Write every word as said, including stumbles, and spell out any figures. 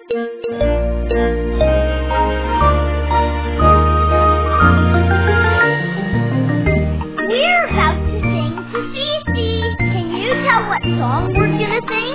We're about to sing to Fifi. Can you tell what song we're gonna sing?